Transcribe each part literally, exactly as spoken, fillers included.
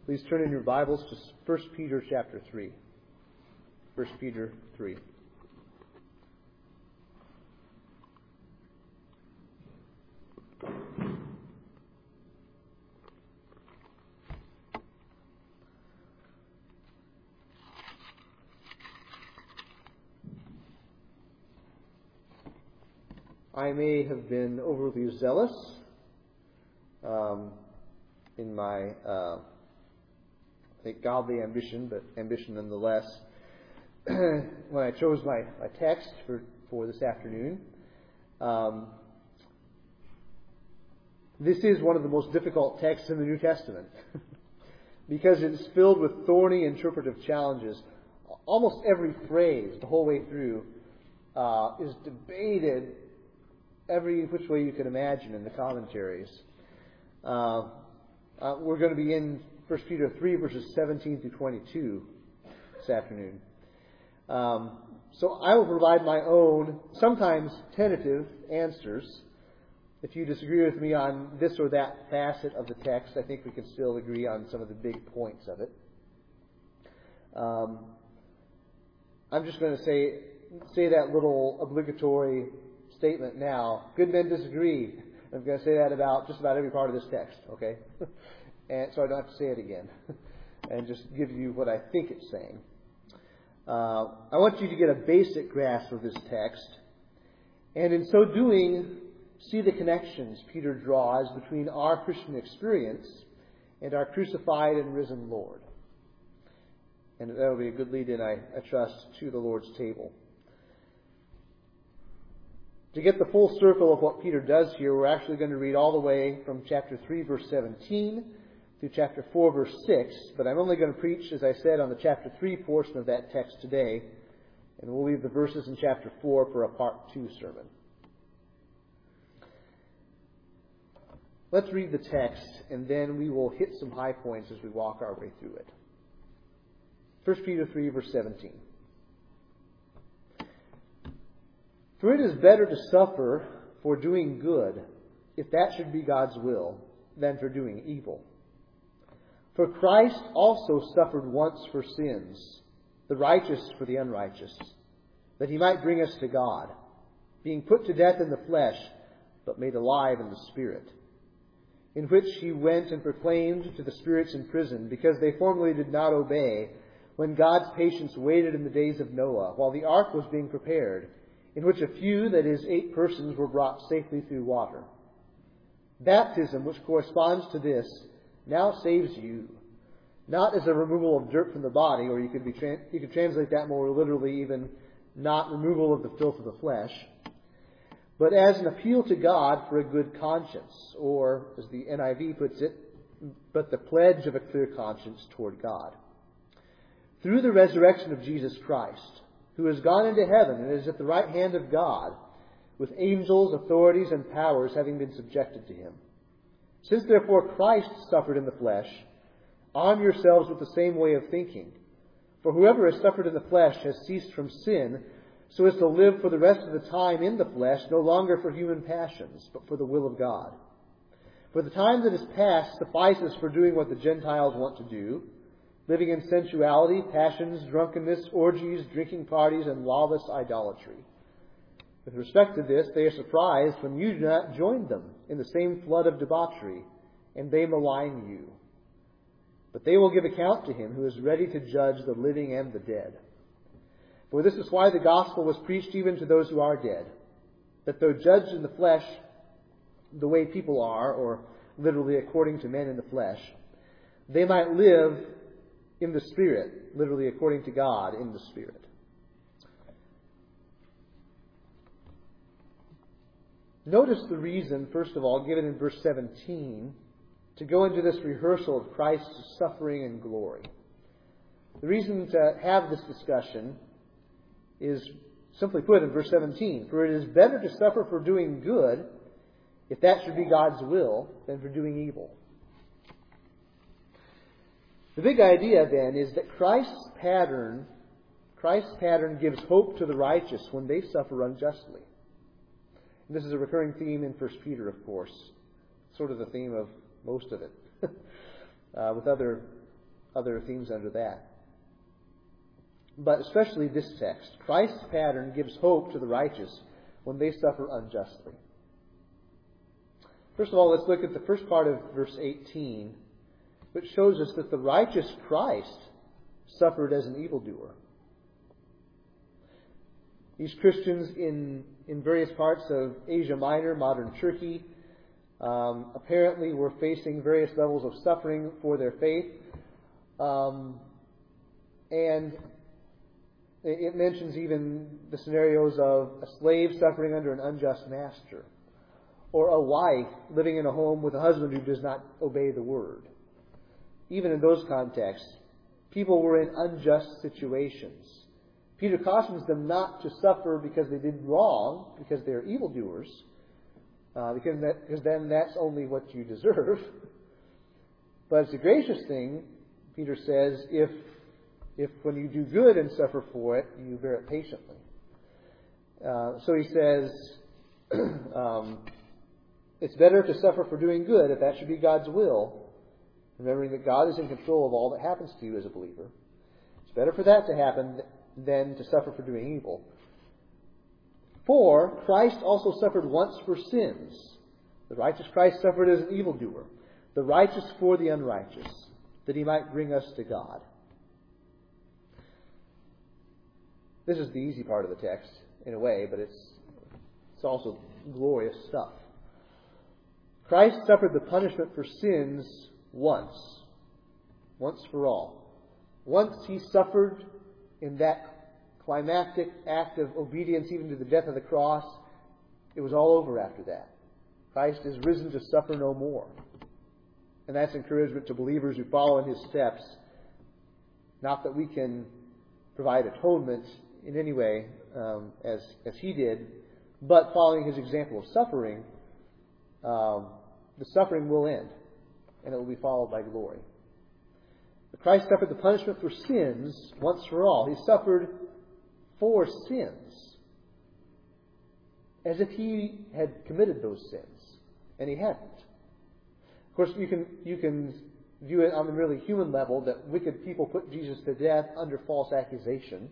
Please turn in your Bibles to First Peter chapter three. First Peter three. I may have been overly zealous um, in my uh, I think godly ambition, but ambition nonetheless. When I chose my, my text for, for this afternoon, um, this is one of the most difficult texts in the New Testament because it's filled with thorny interpretive challenges. Almost every phrase, the whole way through, uh, is debated every which way you can imagine in the commentaries. Uh, uh, we're going to be in First Peter three, verses seventeen through twenty-two this afternoon. Um, so I will provide my own, sometimes tentative, answers. If you disagree with me on this or that facet of the text, I think we can still agree on some of the big points of it. Um, I'm just going to say say that little obligatory statement now. Good men disagree. I'm going to say that about just about every part of this text, okay? And so I don't have to say it again. And just give you what I think it's saying. Uh, I want you to get a basic grasp of this text. And in so doing, see the connections Peter draws between our Christian experience and our crucified and risen Lord. And that will be a good lead-in, I, I trust, to the Lord's table. To get the full circle of what Peter does here, we're actually going to read all the way from chapter three, verse seventeen, through chapter four, verse six. But I'm only going to preach, as I said, on the chapter three portion of that text today. And we'll leave the verses in chapter four for a part two sermon. Let's read the text, and then we will hit some high points as we walk our way through it. First Peter three, verse seventeen. For it is better to suffer for doing good, if that should be God's will, than for doing evil. For Christ also suffered once for sins, the righteous for the unrighteous, that he might bring us to God, being put to death in the flesh, but made alive in the Spirit, in which he went and proclaimed to the spirits in prison, because they formerly did not obey, when God's patience waited in the days of Noah, while the ark was being prepared, in which a few, that is, eight persons, were brought safely through water. Baptism, which corresponds to this, now saves you, not as a removal of dirt from the body, or you could be tra- you could translate that more literally, even not removal of the filth of the flesh, but as an appeal to God for a good conscience, or, as the N I V puts it, but the pledge of a clear conscience toward God. Through the resurrection of Jesus Christ, who has gone into heaven and is at the right hand of God, with angels, authorities, and powers having been subjected to him. Since therefore Christ suffered in the flesh, arm yourselves with the same way of thinking. For whoever has suffered in the flesh has ceased from sin, so as to live for the rest of the time in the flesh, no longer for human passions, but for the will of God. For the time that is past suffices for doing what the Gentiles want to do, living in sensuality, passions, drunkenness, orgies, drinking parties, and lawless idolatry. With respect to this, they are surprised when you do not join them in the same flood of debauchery, and they malign you. But they will give account to him who is ready to judge the living and the dead. For this is why the gospel was preached even to those who are dead, that though judged in the flesh the way people are, or literally according to men in the flesh, they might live in the Spirit, literally according to God in the Spirit. Notice the reason, first of all, given in verse seventeen, to go into this rehearsal of Christ's suffering and glory. The reason to have this discussion is simply put in verse seventeen. For it is better to suffer for doing good, if that should be God's will, than for doing evil. The big idea, then, is that Christ's pattern, Christ's pattern gives hope to the righteous when they suffer unjustly. And this is a recurring theme in First Peter, of course. Sort of the theme of most of it. uh, with other other themes under that. But especially this text. Christ's pattern gives hope to the righteous when they suffer unjustly. First of all, let's look at the first part of verse eighteen, which shows us that the righteous Christ suffered as an evildoer. These Christians in, in various parts of Asia Minor, modern Turkey, um, apparently were facing various levels of suffering for their faith. Um, and it mentions even the scenarios of a slave suffering under an unjust master, or a wife living in a home with a husband who does not obey the word. Even in those contexts, people were in unjust situations. Peter cautions them not to suffer because they did wrong, because they're evildoers, uh, because, that, because then that's only what you deserve. But it's a gracious thing, Peter says, if if when you do good and suffer for it, you bear it patiently. Uh, so he says, um, it's better to suffer for doing good, if that should be God's will, remembering that God is in control of all that happens to you as a believer. It's better for that to happen than to suffer for doing evil. For Christ also suffered once for sins. The righteous Christ suffered as an evildoer, the righteous for the unrighteous, that he might bring us to God. This is the easy part of the text, in a way, but it's it's also glorious stuff. Christ suffered the punishment for sins once. Once for all. Once he suffered in that climactic act of obedience even to the death of the cross, it was all over after that. Christ is risen to suffer no more. And that's encouragement to believers who follow in his steps. Not that we can provide atonement in any way um, as, as he did, but following his example of suffering, um, the suffering will end, and it will be followed by glory. But Christ suffered the punishment for sins once for all. He suffered for sins, as if he had committed those sins, and he hadn't. Of course, you can you can view it on the merely human level that wicked people put Jesus to death under false accusation.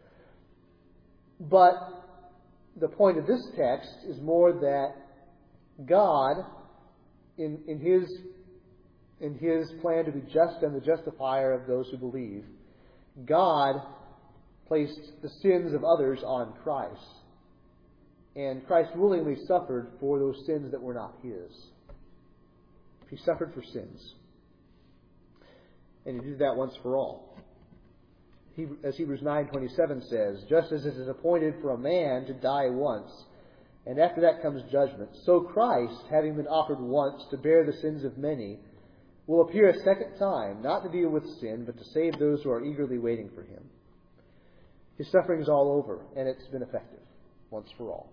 But the point of this text is more that God, in, in His in His plan to be just and the justifier of those who believe, God placed the sins of others on Christ. And Christ willingly suffered for those sins that were not His. He suffered for sins. And He did that once for all. He, as Hebrews nine twenty-seven says, just as it is appointed for a man to die once, and after that comes judgment, so Christ, having been offered once to bear the sins of many, will appear a second time, not to deal with sin, but to save those who are eagerly waiting for Him. His suffering is all over, and it's been effective, once for all.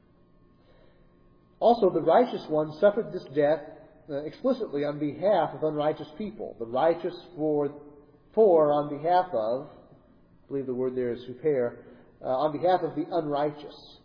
Also, the righteous one suffered this death uh, explicitly on behalf of unrighteous people. The righteous for, for on behalf of, I believe the word there is huper, uh, on behalf of the unrighteous.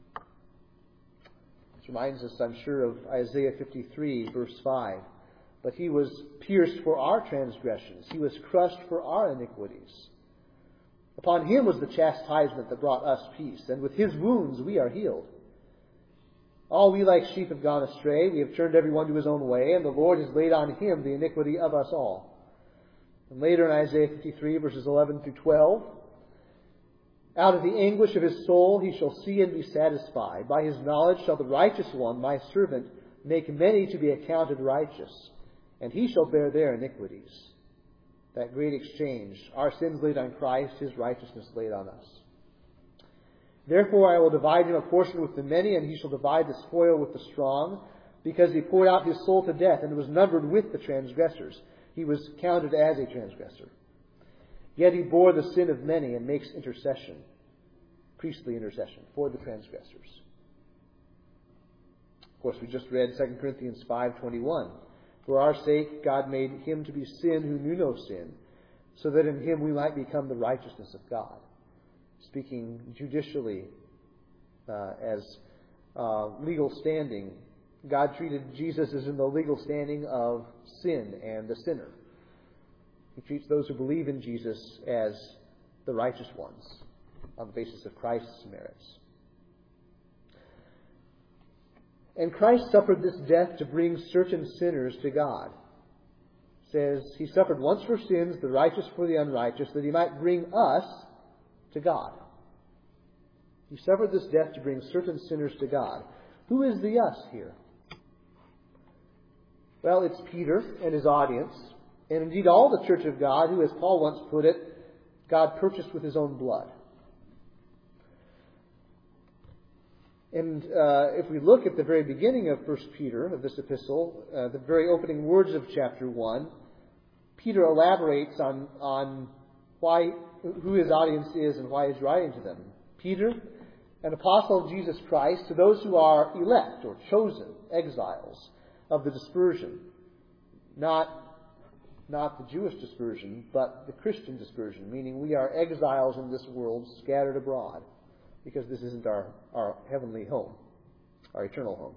This reminds us, I'm sure, of Isaiah fifty-three, verse five. But He was pierced for our transgressions. He was crushed for our iniquities. Upon Him was the chastisement that brought us peace, and with His wounds we are healed. All we like sheep have gone astray. We have turned everyone to his own way, and the Lord has laid on Him the iniquity of us all. And later in Isaiah fifty-three, verses eleven through twelve, out of the anguish of His soul He shall see and be satisfied. By His knowledge shall the righteous one, my servant, make many to be accounted righteous, and He shall bear their iniquities. That great exchange, our sins laid on Christ, His righteousness laid on us. Therefore I will divide Him a portion with the many, and He shall divide the spoil with the strong, because He poured out His soul to death, and was numbered with the transgressors. He was counted as a transgressor. Yet He bore the sin of many, and makes intercession, priestly intercession, for the transgressors. Of course, we just read Second Corinthians five twenty-one. For our sake God made Him to be sin who knew no sin, so that in Him we might become the righteousness of God. Speaking judicially uh, as uh, legal standing, God treated Jesus as in the legal standing of sin and the sinner. He treats those who believe in Jesus as the righteous ones on the basis of Christ's merits. And Christ suffered this death to bring certain sinners to God. It says, He suffered once for sins, the righteous for the unrighteous, that He might bring us to God. He suffered this death to bring certain sinners to God. Who is the us here? Well, it's Peter and his audience, and indeed all the church of God, who, as Paul once put it, God purchased with His own blood. And uh, if we look at the very beginning of First Peter, of this epistle, uh, the very opening words of chapter one, Peter elaborates on, on why, who his audience is and why he's writing to them. Peter, an apostle of Jesus Christ, to those who are elect or chosen, exiles of the dispersion. Not, not the Jewish dispersion, but the Christian dispersion, meaning we are exiles in this world scattered abroad, because this isn't our, our heavenly home, our eternal home.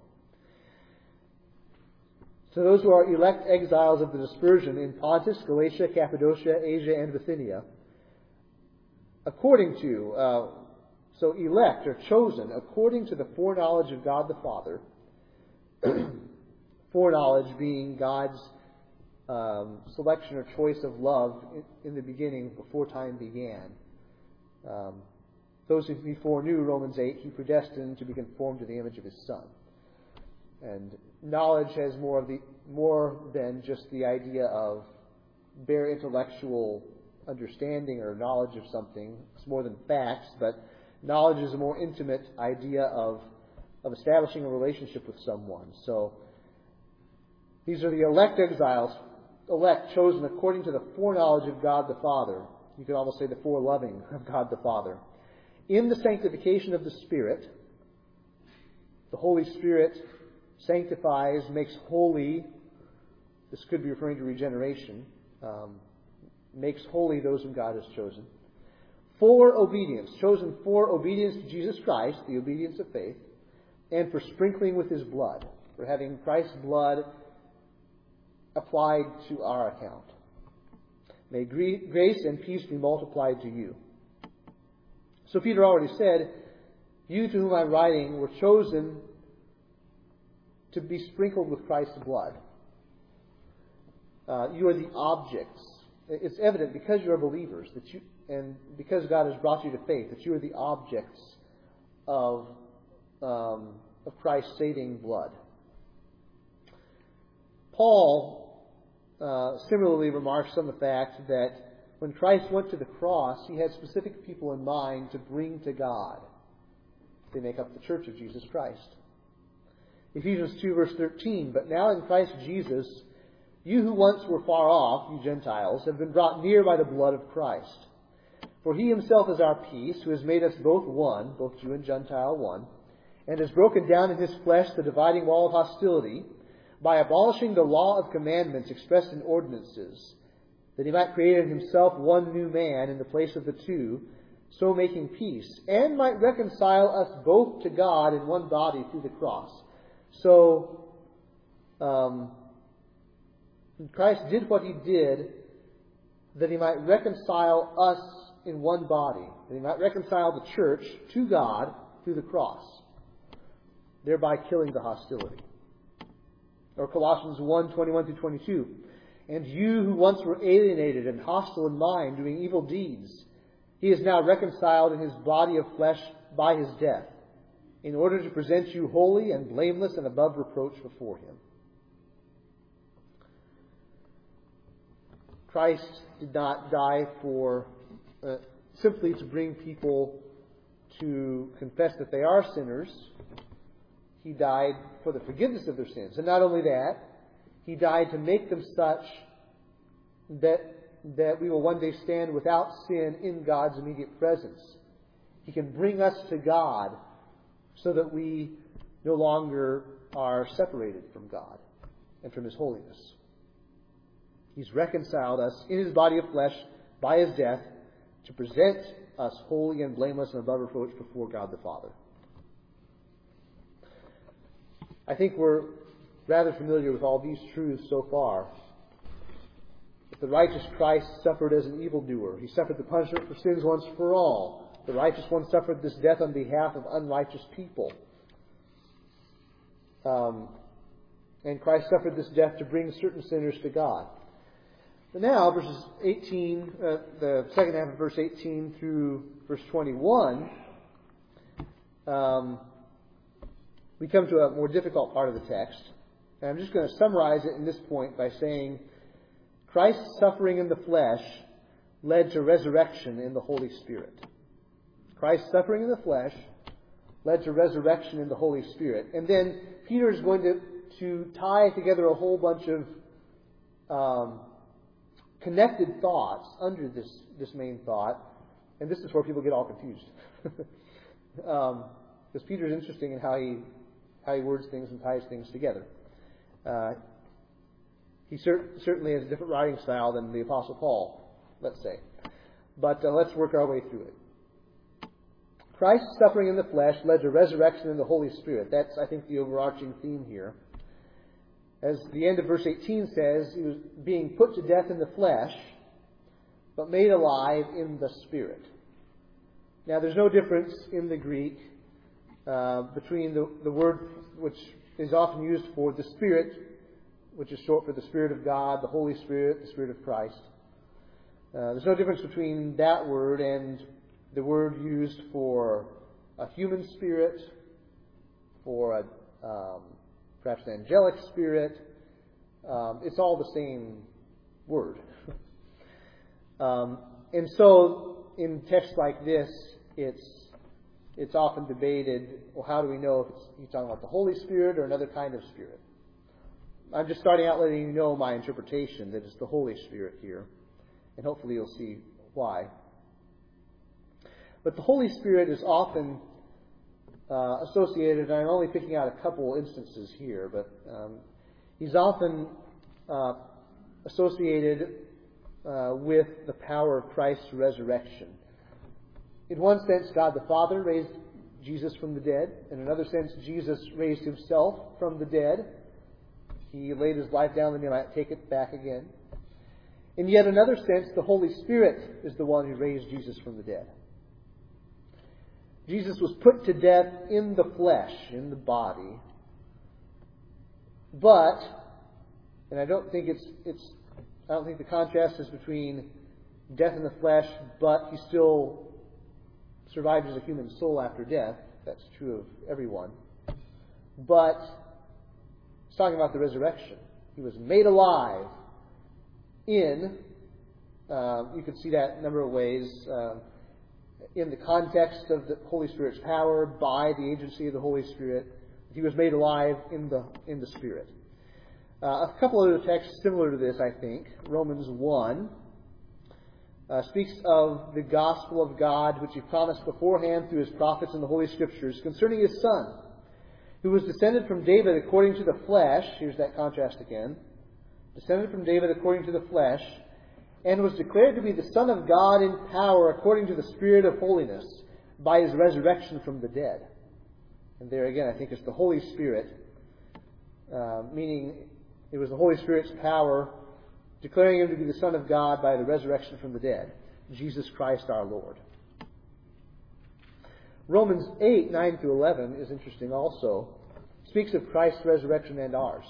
So those who are elect exiles of the dispersion in Pontus, Galatia, Cappadocia, Asia, and Bithynia, according to, uh, so elect or chosen, according to the foreknowledge of God the Father, foreknowledge being God's um, selection or choice of love in, in the beginning, before time began. Um, Those who He foreknew, Romans eight, He predestined to be conformed to the image of His Son. And knowledge has more of the more than just the idea of bare intellectual understanding or knowledge of something. It's more than facts, but knowledge is a more intimate idea of of establishing a relationship with someone. So these are the elect exiles, elect chosen according to the foreknowledge of God the Father. You could almost say the foreloving of God the Father. In the sanctification of the Spirit, the Holy Spirit sanctifies, makes holy. This could be referring to regeneration. Um, makes holy those whom God has chosen. For obedience, chosen for obedience to Jesus Christ, the obedience of faith, and for sprinkling with His blood, for having Christ's blood applied to our account. May grace and peace be multiplied to you. So Peter already said, you to whom I'm writing were chosen to be sprinkled with Christ's blood. Uh, you are the objects. It's evident because you are believers that you, and because God has brought you to faith, that you are the objects of um, of Christ's saving blood. Paul uh, similarly remarks on the fact that when Christ went to the cross, He had specific people in mind to bring to God. They make up the church of Jesus Christ. Ephesians two, verse thirteen, but now in Christ Jesus, you who once were far off, you Gentiles, have been brought near by the blood of Christ. For He Himself is our peace, who has made us both one, both Jew and Gentile one, and has broken down in His flesh the dividing wall of hostility, by abolishing the law of commandments expressed in ordinances, that He might create in Himself one new man in the place of the two, so making peace, and might reconcile us both to God in one body through the cross. So, um, Christ did what He did that He might reconcile us in one body, that He might reconcile the church to God through the cross, thereby killing the hostility. Or Colossians one, twenty-one through twenty-two. And you who once were alienated and hostile in mind, doing evil deeds, He is now reconciled in His body of flesh by His death, in order to present you holy and blameless and above reproach before Him. Christ did not die for uh, simply to bring people to confess that they are sinners. He died for the forgiveness of their sins. And not only that, He died to make them such that, that we will one day stand without sin in God's immediate presence. He can bring us to God so that we no longer are separated from God and from His holiness. He's reconciled us in His body of flesh by His death to present us holy and blameless and above reproach before God the Father. I think we're rather familiar with all these truths so far. The righteous Christ suffered as an evildoer. He suffered the punishment for sins once for all. The righteous one suffered this death on behalf of unrighteous people. Um, and Christ suffered this death to bring certain sinners to God. But now, verses eighteen, uh, the second half of verse eighteen through verse twenty-one, um, we come to a more difficult part of the text. And I'm just going to summarize it in this point by saying, Christ's suffering in the flesh led to resurrection in the Holy Spirit. Christ's suffering in the flesh led to resurrection in the Holy Spirit. And then Peter is going to, to tie together a whole bunch of um, connected thoughts under this, this main thought. And this is where people get all confused. um, because Peter's interesting in how he, how he words things and ties things together. Uh, he cer- certainly has a different writing style than the Apostle Paul, let's say. But uh, let's work our way through it. Christ's suffering in the flesh led to resurrection in the Holy Spirit. That's, I think, the overarching theme here. As the end of verse eighteen says, he was being put to death in the flesh, but made alive in the Spirit. Now, there's no difference in the Greek uh, between the, the word which is often used for the Spirit, which is short for the Spirit of God, the Holy Spirit, the Spirit of Christ. Uh, there's no difference between that word and the word used for a human spirit, for a, um, perhaps an angelic spirit. Um, it's all the same word. um, and so, in texts like this, it's it's often debated, well, how do we know if it's, he's talking about the Holy Spirit or another kind of spirit? I'm just starting out letting you know my interpretation, that it's the Holy Spirit here. And hopefully you'll see why. But the Holy Spirit is often uh, associated, and I'm only picking out a couple instances here, but um, he's often uh, associated uh, with the power of Christ's resurrection. In one sense, God the Father raised Jesus from the dead. In another sense, Jesus raised himself from the dead. He laid his life down that he might take it back again. In yet another sense, the Holy Spirit is the one who raised Jesus from the dead. Jesus was put to death in the flesh, in the body. But, and I don't think it's, it's, I don't think the contrast is between death in the flesh, but he still survived as a human soul after death. That's true of everyone. But it's talking about the resurrection. He was made alive in, uh, you could see that a number of ways, uh, in the context of the Holy Spirit's power, by the agency of the Holy Spirit. He was made alive in the in the Spirit. Uh, a couple other texts similar to this, I think. Romans one uh, speaks of the gospel of God, which he promised beforehand through his prophets in the Holy Scriptures, concerning his Son, who was descended from David according to the flesh. Here's that contrast again. Descended from David according to the flesh, and was declared to be the Son of God in power according to the Spirit of holiness by his resurrection from the dead. And there again, I think it's the Holy Spirit, uh, meaning it was the Holy Spirit's power declaring him to be the Son of God by the resurrection from the dead, Jesus Christ our Lord. Romans eight, nine through eleven is interesting also. It speaks of Christ's resurrection and ours.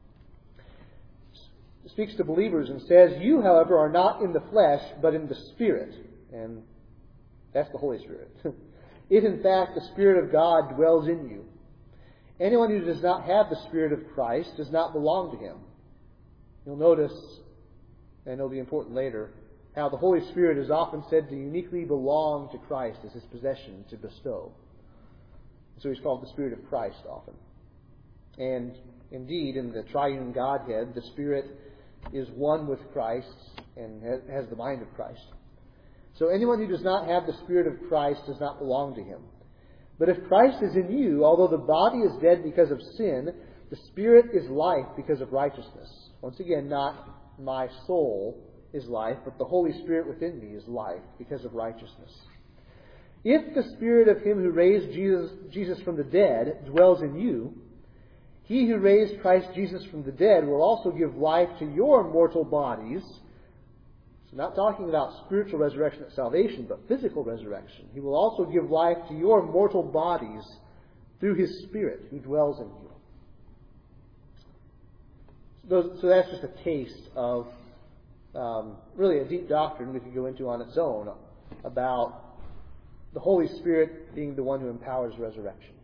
It speaks to believers and says, "You, however, are not in the flesh, but in the Spirit." And that's the Holy Spirit. "If, in fact, the Spirit of God dwells in you. Anyone who does not have the Spirit of Christ does not belong to him." You'll notice, and it'll be important later, how the Holy Spirit is often said to uniquely belong to Christ as his possession to bestow. So he's called the Spirit of Christ often. And indeed, in the triune Godhead, the Spirit is one with Christ and has the mind of Christ. So anyone who does not have the Spirit of Christ does not belong to him. But if Christ is in you, although the body is dead because of sin, the Spirit is life because of righteousness. Once again, not my soul is life, but the Holy Spirit within me is life because of righteousness. If the Spirit of him who raised Jesus, Jesus from the dead dwells in you, he who raised Christ Jesus from the dead will also give life to your mortal bodies So not talking about spiritual resurrection at salvation, but physical resurrection. He will also give life to your mortal bodies through His Spirit who dwells in you. So, so that's just a taste of um, really a deep doctrine we could go into on its own about the Holy Spirit being the one who empowers resurrection.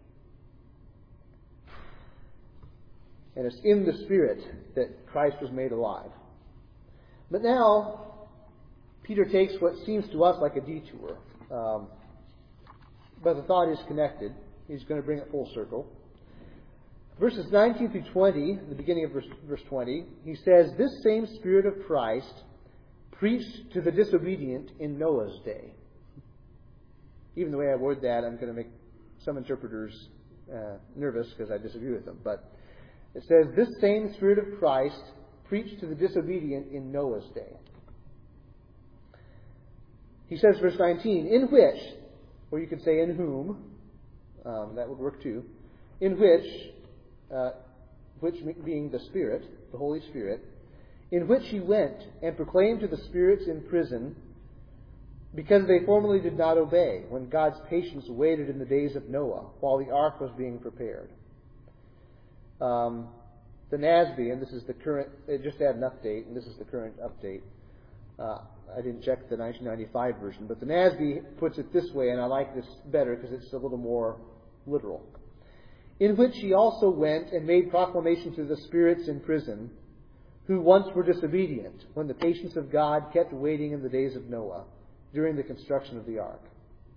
And it's in the Spirit that Christ was made alive. But now, Peter takes what seems to us like a detour. Um, but the thought is connected. He's going to bring it full circle. Verses nineteen through twenty, the beginning of verse, verse twenty, he says, "This same Spirit of Christ preached to the disobedient in Noah's day." Even the way I word that, I'm going to make some interpreters uh, nervous because I disagree with them. But it says, "This same Spirit of Christ preached to the disobedient in Noah's day." He says, verse nineteen, "In which," or you could say in whom, um, that would work too, "in which," uh, which being the Spirit, the Holy Spirit, "in which He went and proclaimed to the spirits in prison, because they formerly did not obey, when God's patience waited in the days of Noah, while the ark was being prepared." Um, the N A S B, and this is the current, it just had an update, and this is the current update. Uh, I didn't check the nineteen ninety-five version, but the N A S B puts it this way, and I like this better because it's a little more literal. "In which He also went and made proclamation to the spirits in prison, who once were disobedient, when the patience of God kept waiting in the days of Noah, during the construction of the ark."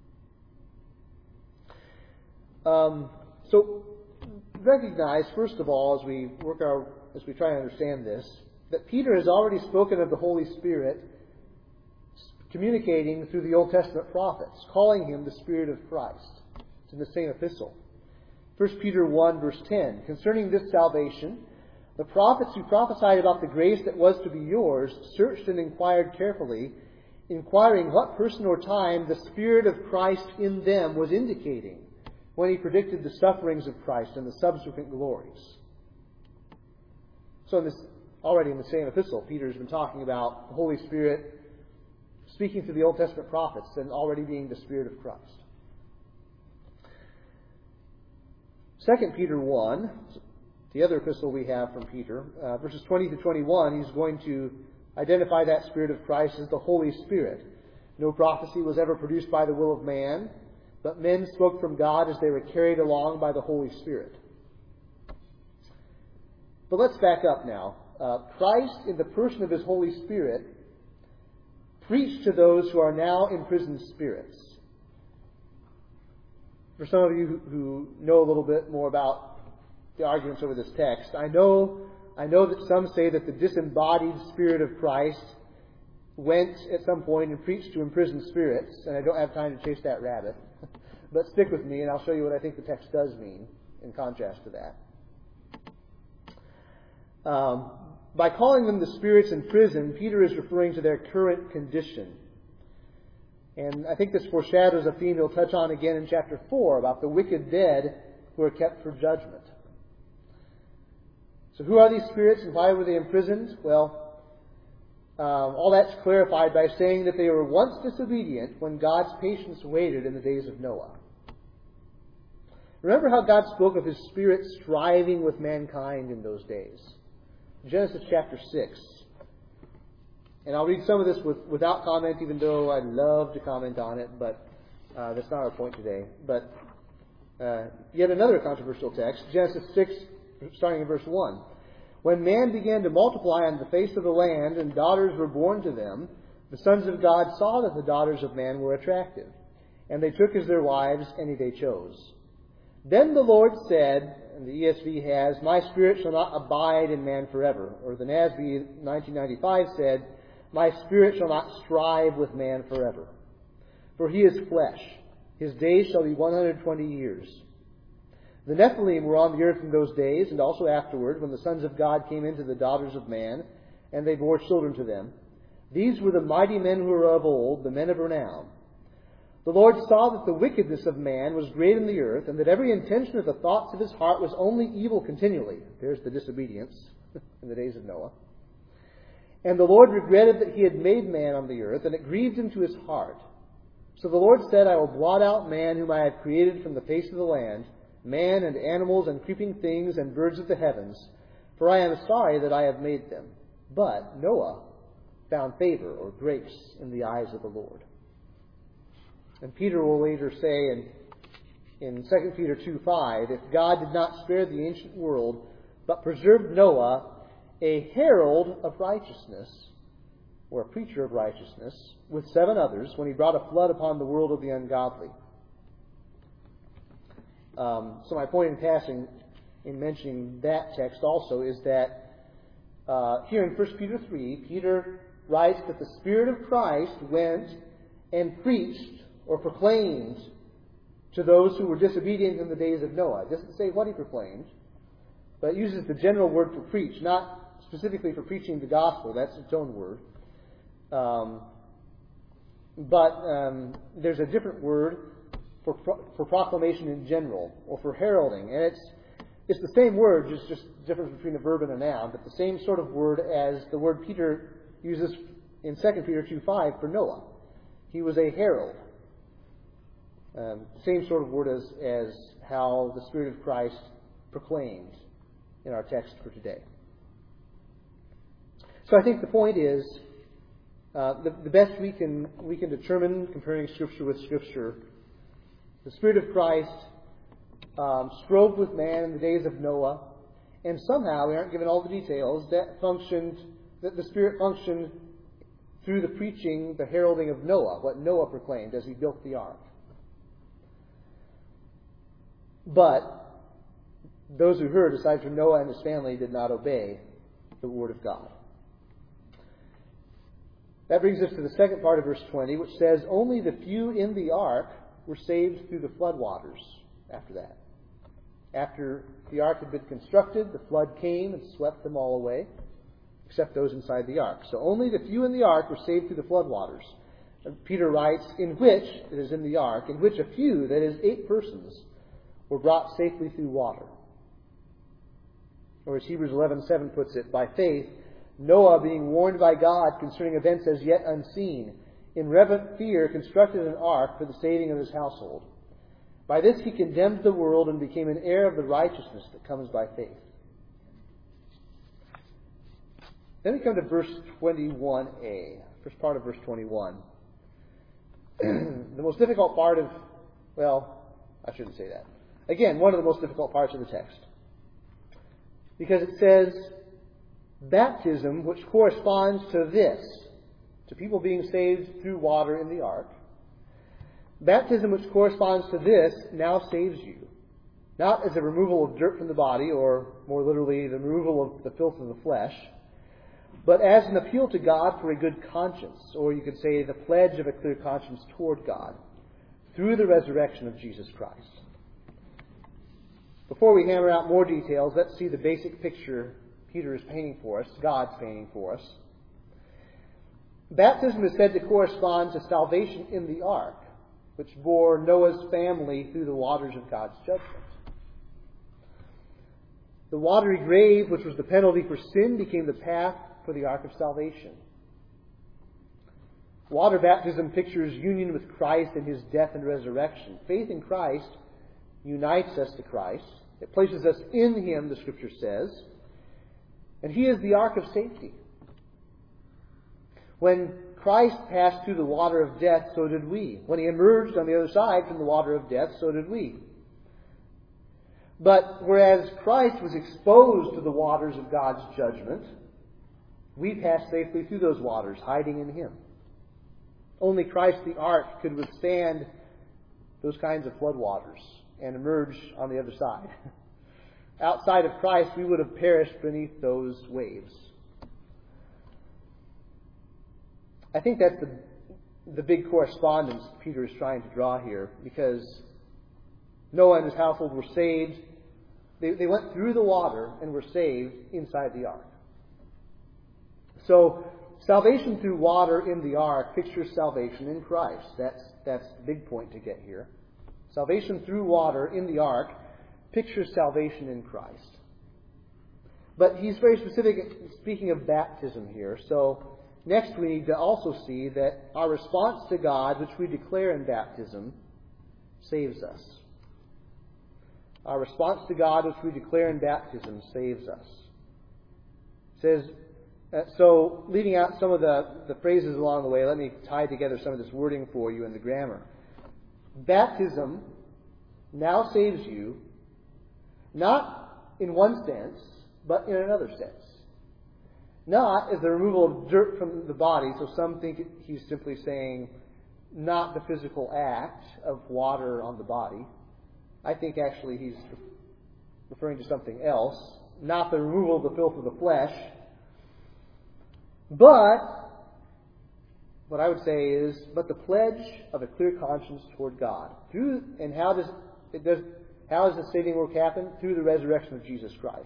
Um, so, recognize, first of all, as we work our, as we try to understand this, that Peter has already spoken of the Holy Spirit communicating through the Old Testament prophets, calling Him the Spirit of Christ. It's in the same epistle. First Peter one, verse ten, "Concerning this salvation, the prophets who prophesied about the grace that was to be yours searched and inquired carefully, inquiring what person or time the Spirit of Christ in them was indicating when He predicted the sufferings of Christ and the subsequent glories." So in this, already in the same epistle, Peter has been talking about the Holy Spirit speaking to the Old Testament prophets and already being the Spirit of Christ. Second Peter one, the other epistle we have from Peter, uh, verses twenty to twenty-one, he's going to identify that Spirit of Christ as the Holy Spirit. "No prophecy was ever produced by the will of man, but men spoke from God as they were carried along by the Holy Spirit." But let's back up now. Uh, Christ, in the person of His Holy Spirit, preached to those who are now imprisoned spirits. For some of you who know a little bit more about the arguments over this text, I know, I know that some say that the disembodied Spirit of Christ went at some point and preached to imprisoned spirits, and I don't have time to chase that rabbit. But stick with me, and I'll show you what I think the text does mean in contrast to that. Um, by calling them the spirits in prison, Peter is referring to their current condition. And I think this foreshadows a theme he'll touch on again in chapter four about the wicked dead who are kept for judgment. So who are these spirits and why were they imprisoned? Well, um, all that's clarified by saying that they were once disobedient when God's patience waited in the days of Noah. Remember how God spoke of His Spirit striving with mankind in those days. Genesis chapter six. And I'll read some of this with, without comment, even though I'd love to comment on it, but uh, that's not our point today. But uh, yet another controversial text, Genesis six, starting in verse one. "When man began to multiply on the face of the land, and daughters were born to them, the sons of God saw that the daughters of man were attractive, and they took as their wives any they chose. Then the Lord said," and the E S V has, "My Spirit shall not abide in man forever." Or the N A S B nineteen ninety-five said, "My Spirit shall not strive with man forever. For he is flesh. His days shall be one hundred twenty years. The Nephilim were on the earth in those days, and also afterward, when the sons of God came into the daughters of man, and they bore children to them. These were the mighty men who were of old, the men of renown. The Lord saw that the wickedness of man was great in the earth, and that every intention of the thoughts of his heart was only evil continually." There's the disobedience in the days of Noah. And the Lord regretted that he had made man on the earth, and it grieved him to his heart. So the Lord said, I will blot out man whom I have created from the face of the land, man and animals and creeping things and birds of the heavens, for I am sorry that I have made them. But Noah found favor or grace in the eyes of the Lord. And Peter will later say in, in Second Peter two five, if God did not spare the ancient world, but preserved Noah, a herald of righteousness, or a preacher of righteousness, with seven others, when he brought a flood upon the world of the ungodly. Um, so my point in passing, in mentioning that text also, is that uh, here in First Peter three, Peter writes that the Spirit of Christ went and preached or proclaimed to those who were disobedient in the days of Noah. It doesn't say what he proclaimed, but it uses the general word for preach, not specifically for preaching the gospel. That's its own word. Um, but um, there's a different word for for proclamation in general, or for heralding, and it's it's the same word, just just difference between a verb and a noun, but the same sort of word as the word Peter uses in Second Peter two five for Noah. He was a herald. Um, same sort of word as as how the Spirit of Christ proclaimed in our text for today. So I think the point is, uh, the, the best we can we can determine, comparing Scripture with Scripture, the Spirit of Christ um, strove with man in the days of Noah, and somehow, we aren't given all the details, that functioned, that the Spirit functioned through the preaching, the heralding of Noah, what Noah proclaimed as he built the ark. But those who heard, aside from Noah and his family, did not obey the word of God. That brings us to the second part of verse twenty, which says, only the few in the ark were saved through the floodwaters after that. After the ark had been constructed, the flood came and swept them all away, except those inside the ark. So only the few in the ark were saved through the floodwaters. And Peter writes, in which, it is in the ark, in which a few, that is eight persons, were brought safely through water. Or as Hebrews eleven seven puts it, by faith, Noah, being warned by God concerning events as yet unseen, in reverent fear constructed an ark for the saving of his household. By this he condemned the world and became an heir of the righteousness that comes by faith. Then we come to verse twenty-one a, first part of verse twenty-one. The most difficult part of, well, I shouldn't say that. Again, one of the most difficult parts of the text. Because it says, baptism, which corresponds to this, to people being saved through water in the ark. Baptism, which corresponds to this, now saves you. Not as a removal of dirt from the body, or more literally, the removal of the filth of the flesh, but as an appeal to God for a good conscience, or you could say the pledge of a clear conscience toward God, through the resurrection of Jesus Christ. Before we hammer out more details, let's see the basic picture Peter is painting for us, God's painting for us. Baptism is said to correspond to salvation in the ark, which bore Noah's family through the waters of God's judgment. The watery grave, which was the penalty for sin, became the path for the ark of salvation. Water baptism pictures union with Christ in his death and resurrection. Faith in Christ unites us to Christ. It places us in him, the Scripture says. And he is the ark of safety. When Christ passed through the water of death, so did we. When he emerged on the other side from the water of death, so did we. But whereas Christ was exposed to the waters of God's judgment, we passed safely through those waters, hiding in him. Only Christ the ark could withstand those kinds of floodwaters and emerge on the other side. Outside of Christ, we would have perished beneath those waves. I think that's the, the big correspondence Peter is trying to draw here, because Noah and his household were saved. They, they went through the water and were saved inside the ark. So, salvation through water in the ark pictures salvation in Christ. That's, that's the big point to get here. Salvation through water in the ark pictures salvation in Christ. But he's very specific, speaking of baptism here. So next we need to also see that our response to God, which we declare in baptism, saves us. Our response to God, which we declare in baptism, saves us. It says, uh, so leaving out some of the, the phrases along the way, let me tie together some of this wording for you in the grammar. Baptism now saves you, not in one sense, but in another sense. Not as the removal of dirt from the body, so some think he's simply saying not the physical act of water on the body. I think actually he's referring to something else, not the removal of the filth of the flesh. But what I would say is, but the pledge of a clear conscience toward God. Through and how does it does how does the saving work happen? Through the resurrection of Jesus Christ.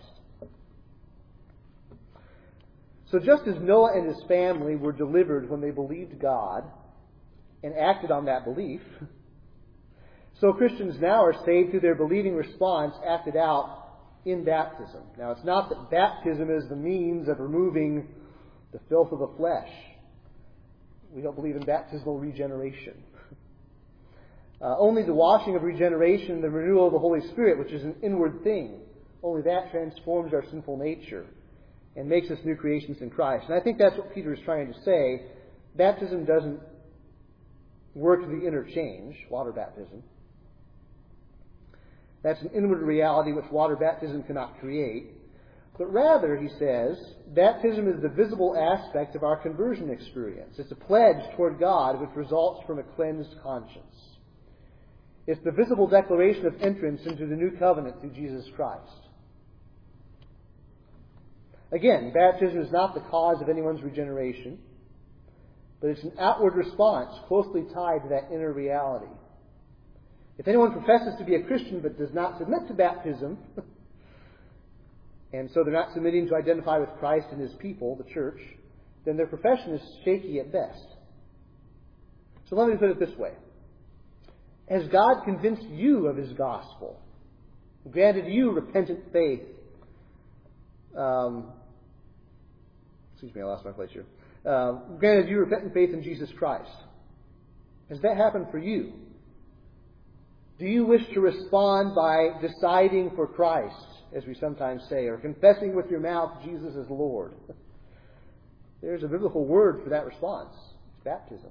So just as Noah and his family were delivered when they believed God and acted on that belief, so Christians now are saved through their believing response acted out in baptism. Now, it's not that baptism is the means of removing the filth of the flesh. We don't believe in baptismal regeneration. Uh, only the washing of regeneration and the renewal of the Holy Spirit, which is an inward thing, only that transforms our sinful nature and makes us new creations in Christ. And I think that's what Peter is trying to say. Baptism doesn't work the inner change, water baptism. That's an inward reality which water baptism cannot create. But rather, he says, baptism is the visible aspect of our conversion experience. It's a pledge toward God which results from a cleansed conscience. It's the visible declaration of entrance into the new covenant through Jesus Christ. Again, baptism is not the cause of anyone's regeneration, but it's an outward response closely tied to that inner reality. If anyone professes to be a Christian but does not submit to baptism, and so they're not submitting to identify with Christ and His people, the church, then their profession is shaky at best. So let me put it this way. Has God convinced you of His gospel? Granted you repentant faith? Um, excuse me, I lost my place here. Uh, granted you repentant faith in Jesus Christ. Has that happened for you? Do you wish to respond by deciding for Christ, as we sometimes say, or confessing with your mouth Jesus is Lord? There's a biblical word for that response. It's baptism.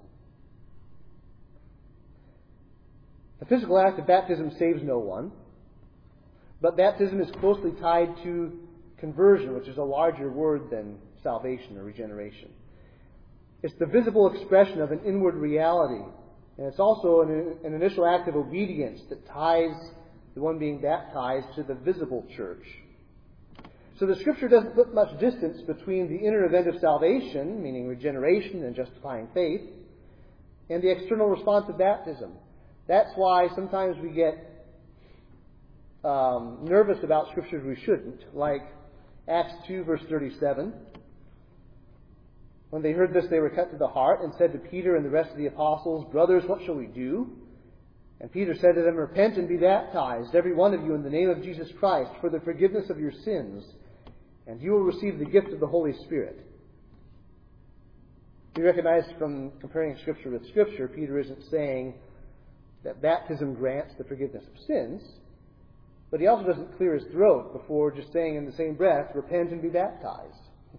The physical act of baptism saves no one, but baptism is closely tied to conversion, which is a larger word than salvation or regeneration. It's the visible expression of an inward reality. And it's also an, an initial act of obedience that ties the one being baptized to the visible church. So the Scripture doesn't put much distance between the inner event of salvation, meaning regeneration and justifying faith, and the external response of baptism. That's why sometimes we get um, nervous about Scriptures we shouldn't, like Acts two, verse thirty-seven. When they heard this, they were cut to the heart and said to Peter and the rest of the apostles, "Brothers, what shall we do?" And Peter said to them, "Repent and be baptized, every one of you, in the name of Jesus Christ, for the forgiveness of your sins, and you will receive the gift of the Holy Spirit." We recognize from comparing Scripture with Scripture, Peter isn't saying that baptism grants the forgiveness of sins, but he also doesn't clear his throat before just saying in the same breath, "Repent and be baptized."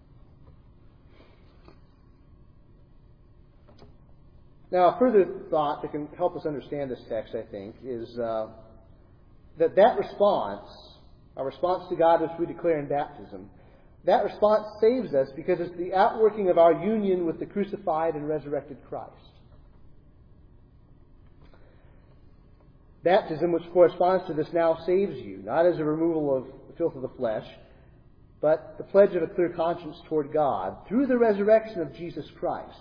Now, a further thought that can help us understand this text, I think, is uh, that that response, our response to God which we declare in baptism, that response saves us because it's the outworking of our union with the crucified and resurrected Christ. Baptism, which corresponds to this, now saves you, not as a removal of the filth of the flesh, but the pledge of a clear conscience toward God through the resurrection of Jesus Christ.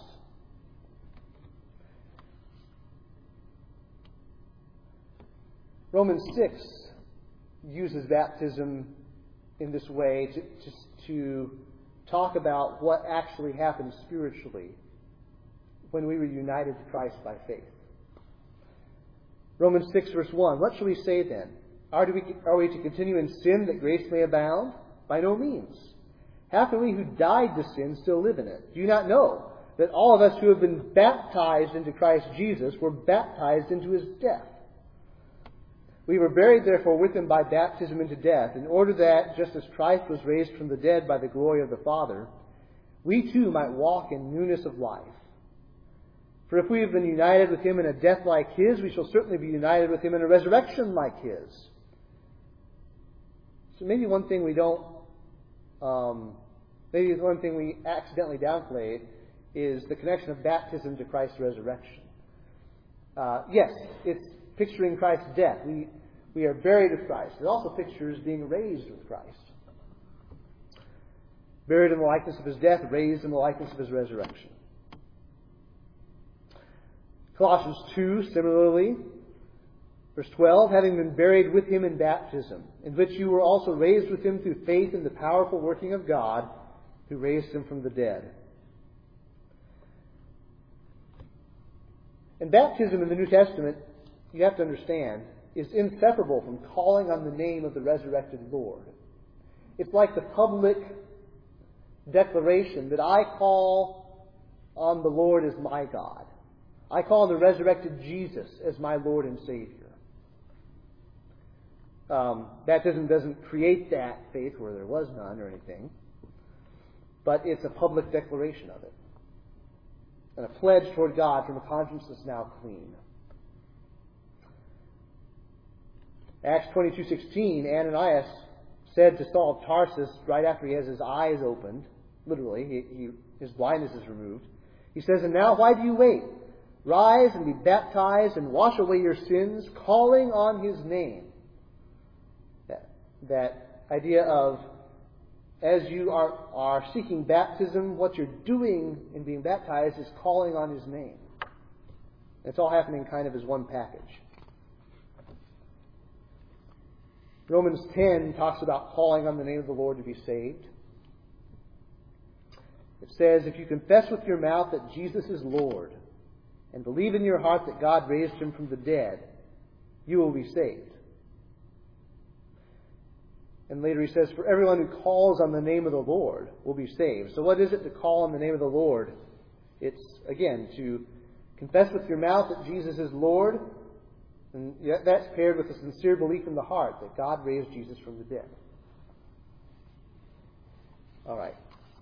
Romans six uses baptism in this way to, to, to talk about what actually happens spiritually when we were united to Christ by faith. Romans six, verse one, "What shall we say then? Are we, are we to continue in sin that grace may abound? By no means. How can we who died to sin still live in it? Do you not know that all of us who have been baptized into Christ Jesus were baptized into his death? We were buried, therefore, with him by baptism into death, in order that, just as Christ was raised from the dead by the glory of the Father, we too might walk in newness of life. For if we have been united with him in a death like his, we shall certainly be united with him in a resurrection like his. So maybe one thing we don't, um, maybe one thing we accidentally downplay is the connection of baptism to Christ's resurrection. Uh, yes, it's picturing Christ's death. We, we are buried with Christ. It also pictures being raised with Christ. Buried in the likeness of his death, raised in the likeness of his resurrection. Colossians two, similarly, verse twelve, having been buried with him in baptism, in which you were also raised with him through faith in the powerful working of God, who raised him from the dead. And baptism in the New Testament, you have to understand, is inseparable from calling on the name of the resurrected Lord. It's like the public declaration that I call on the Lord as my God. I call on the resurrected Jesus as my Lord and Savior. Um, baptism doesn't create that faith where there was none or anything, but it's a public declaration of it. And a pledge toward God from a conscience that's now clean. Acts twenty-two sixteen, Ananias said to Saul of Tarsus, right after he has his eyes opened, literally, he, he, his blindness is removed, he says, and now why do you wait? Rise and be baptized and wash away your sins, calling on his name. That, that idea of, as you are, are seeking baptism, what you're doing in being baptized is calling on his name. It's all happening kind of as one package. Romans ten talks about calling on the name of the Lord to be saved. It says, if you confess with your mouth that Jesus is Lord, and believe in your heart that God raised him from the dead, you will be saved. And later he says, for everyone who calls on the name of the Lord will be saved. So what is it to call on the name of the Lord? It's, again, to confess with your mouth that Jesus is Lord, and that's paired with a sincere belief in the heart that God raised Jesus from the dead. All right.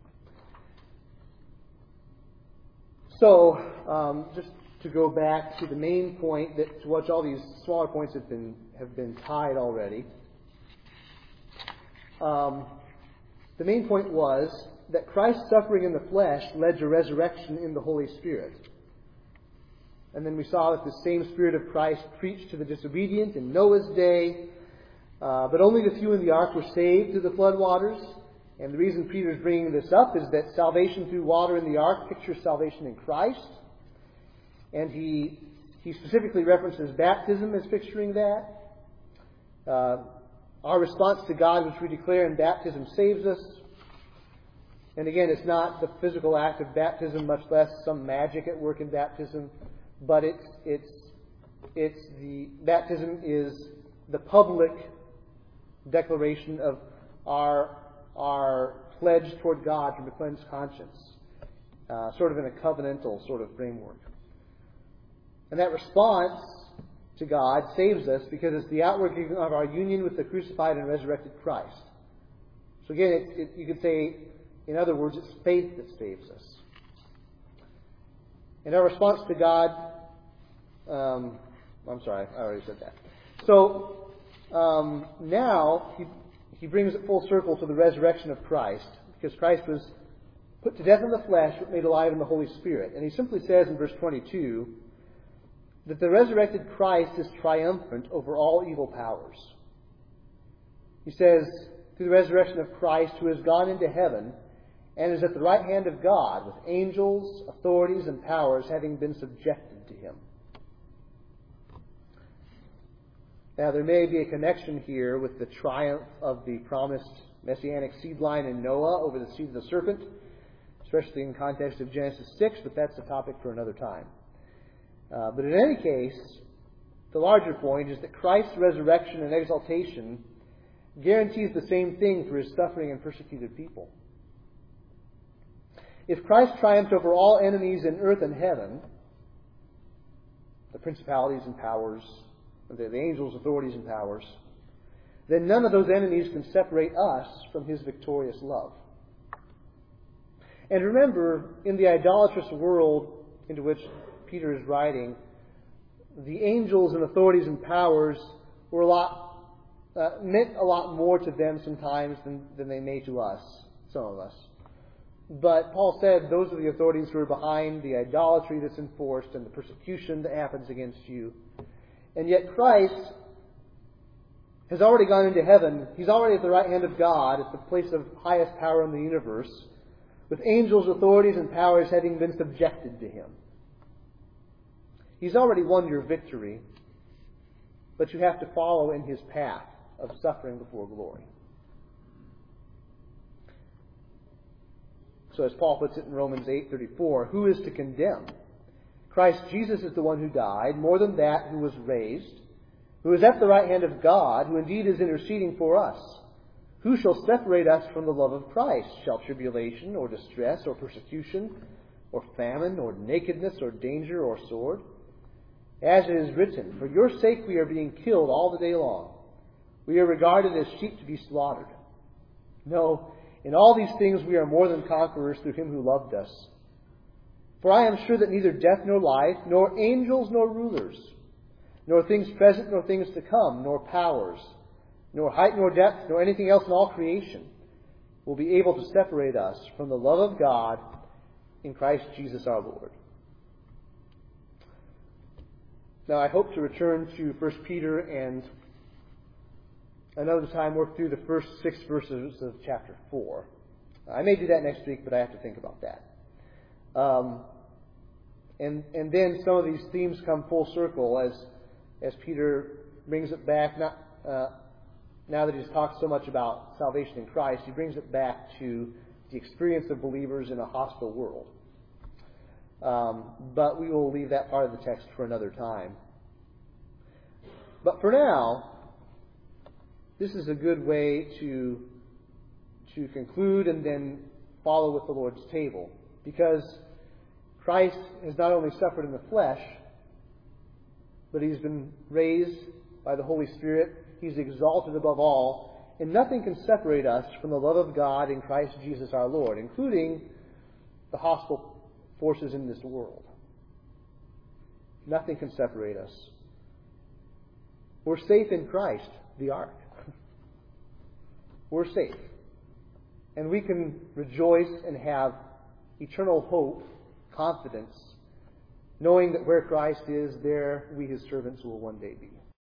So, um, just to go back to the main point, that to which all these smaller points have been have been tied already. Um, the main point was that Christ's suffering in the flesh led to resurrection in the Holy Spirit. And then we saw that the same Spirit of Christ preached to the disobedient in Noah's day, uh, but only the few in the ark were saved through the floodwaters. And the reason Peter's bringing this up is that salvation through water in the ark pictures salvation in Christ. And he he specifically references baptism as picturing that. Uh, our response to God, which we declare in baptism, saves us. And again, it's not the physical act of baptism, much less some magic at work in baptism, but it's it's it's the baptism is the public declaration of our our pledge toward God from a cleansed conscience, uh, sort of in a covenantal sort of framework. And that response to God saves us because it's the outworking of our union with the crucified and resurrected Christ. So again, it, it, you could say, in other words, it's faith that saves us. And our response to God, um, I'm sorry, I already said that. So um, now he, he brings it full circle to the resurrection of Christ, because Christ was put to death in the flesh but made alive in the Holy Spirit. And he simply says in verse twenty-two that the resurrected Christ is triumphant over all evil powers. He says, through the resurrection of Christ, who has gone into heaven and is at the right hand of God, with angels, authorities, and powers having been subjected to him. Now, there may be a connection here with the triumph of the promised messianic seed line in Noah over the seed of the serpent, especially in context of Genesis six, but that's a topic for another time. Uh, but in any case, the larger point is that Christ's resurrection and exaltation guarantees the same thing for his suffering and persecuted people. If Christ triumphed over all enemies in earth and heaven, the principalities and powers, the, the angels, authorities, and powers, then none of those enemies can separate us from his victorious love. And remember, in the idolatrous world into which Peter is writing, the angels and authorities and powers were a lot, uh, meant a lot more to them sometimes than, than they may to us, some of us. But Paul said those are the authorities who are behind the idolatry that's enforced and the persecution that happens against you. And yet Christ has already gone into heaven. He's already at the right hand of God, at the place of highest power in the universe, with angels, authorities, and powers having been subjected to him. He's already won your victory, but you have to follow in his path of suffering before glory. So as Paul puts it in Romans eight thirty-four, who is to condemn? Christ Jesus is the one who died, more than that, who was raised, who is at the right hand of God, who indeed is interceding for us. Who shall separate us from the love of Christ? Shall tribulation, or distress, or persecution, or famine, or nakedness, or danger, or sword? As it is written, for your sake we are being killed all the day long. We are regarded as sheep to be slaughtered. No, in all these things we are more than conquerors through him who loved us. For I am sure that neither death nor life, nor angels nor rulers, nor things present nor things to come, nor powers, nor height nor depth, nor anything else in all creation will be able to separate us from the love of God in Christ Jesus our Lord. Now I hope to return to First Peter and another time work through the first six verses of chapter four. I may do that next week, but I have to think about that. Um, and and then some of these themes come full circle as as Peter brings it back. Not uh, now that he's talked so much about salvation in Christ, he brings it back to the experience of believers in a hostile world. Um, but we will leave that part of the text for another time. But for now, this is a good way to, to conclude and then follow with the Lord's table. Because Christ has not only suffered in the flesh, but he's been raised by the Holy Spirit. He's exalted above all. And nothing can separate us from the love of God in Christ Jesus our Lord, including the hostile forces in this world. Nothing can separate us. We're safe in Christ, the ark. We're safe. And we can rejoice and have eternal hope, confidence, knowing that where Christ is, there we, his servants, will one day be.